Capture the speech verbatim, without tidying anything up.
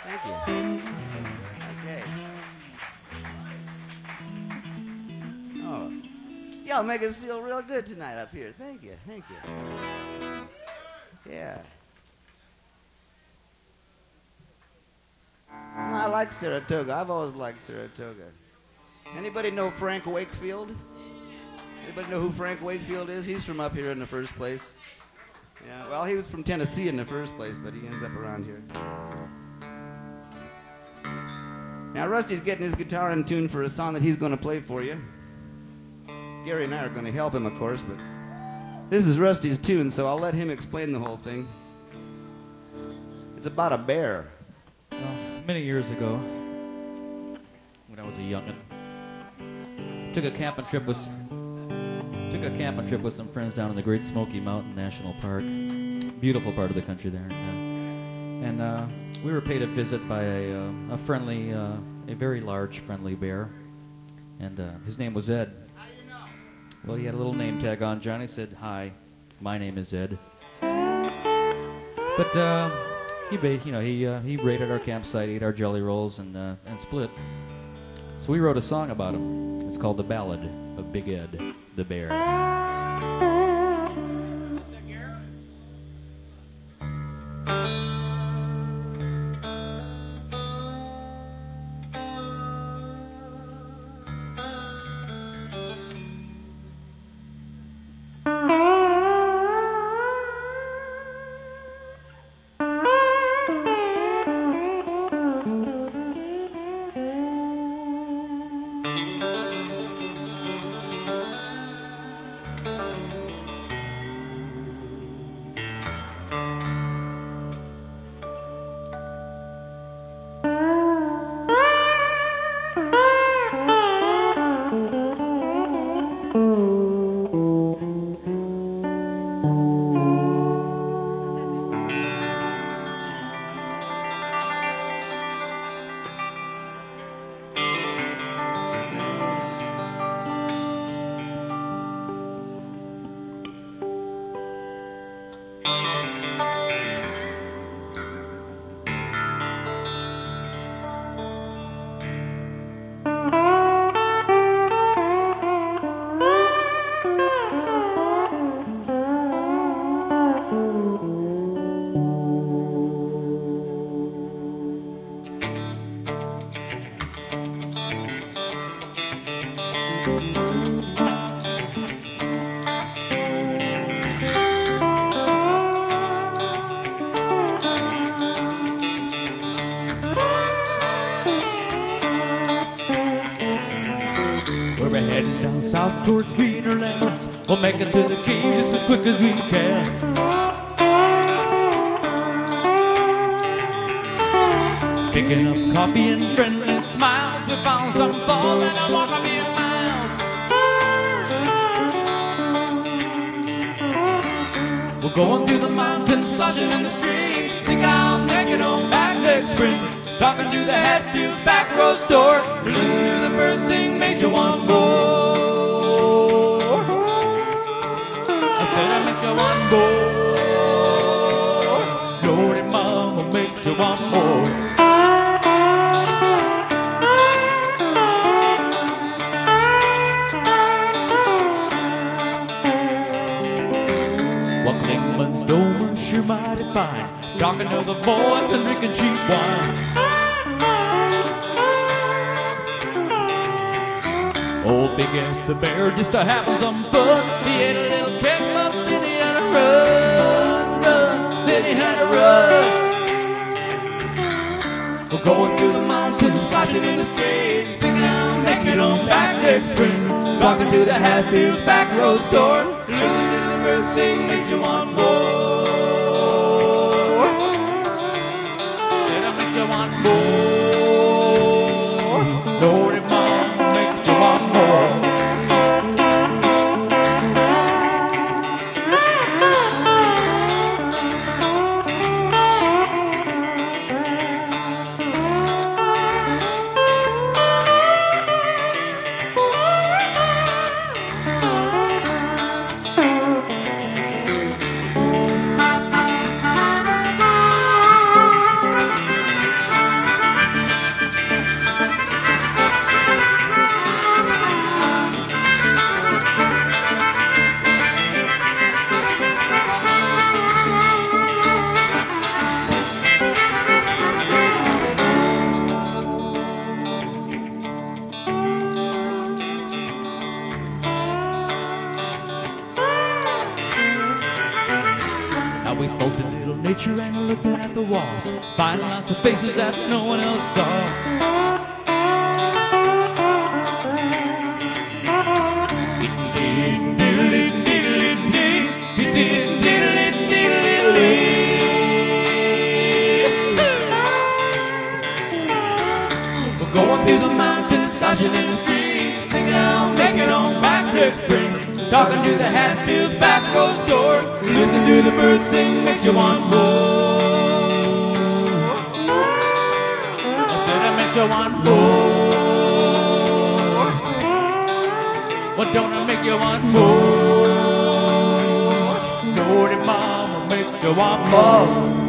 Thank you. Okay. Oh. Y'all make us feel real good tonight up here. Thank you. Thank you. Yeah. I like Saratoga. I've always liked Saratoga. Anybody know Frank Wakefield? Anybody know who Frank Wakefield is? He's from up here in the first place. Yeah, well, he was from Tennessee in the first place, but he ends up around here. Now, Rusty's getting his guitar in tune for a song that he's going to play for you. Gary and I are going to help him, of course, but this is Rusty's tune, so I'll let him explain the whole thing. It's about a bear. Well, many years ago, when I was a youngin', took a camping trip with took a camping trip with some friends down in the Great Smoky Mountain National Park. Beautiful part of the country there, and, and uh, we were paid a visit by a, uh, a friendly, uh, a very large friendly bear, and uh, his name was Ed. How do you know? Well, he had a little name tag on. Johnny said, "Hi, my name is Ed." But uh, he, ba- you know, he uh, he raided our campsite, ate our jelly rolls, and uh, and split. So we wrote a song about him. It's called "The Ballad of Big Ed the Bear." We're heading down south towards greener lands. We'll make it to the key just as quick as we can. Picking up coffee and friendly smiles. We found some falls and I walk a million miles. We're going through the mountains, sloshing in the streams. Think I'll make it on back next spring. Talking to the Hatfields back road store. Listen to the birds sing, makes you want more. I said I makes you want more. Lordy mama makes you want more. Well, Klingman's Dome sure mighty fine. Talking to the boys and drinking cheap wine. Old Big Ed the Bear just a having some fun. He ate a little cake, but then he had to run, run, then he had to run. We're going through the mountains, sloshing in the street. Thinking I'll make it on back next spring. Talking to the Hatfields back road store. Listen to the birds sing, makes you want more. Said I makes you want more. Lordy mama makes you want more. looking at the walls, finding lots of faces that no one else saw. Going through the mountains, splashing in the stream, thinking I'll make it on back next spring. Talking to the Hatfields back road store, listen to the birds sing, makes you want more. I said it makes you want more. Well, don't it make you want more? Lordy, mama, makes you want more.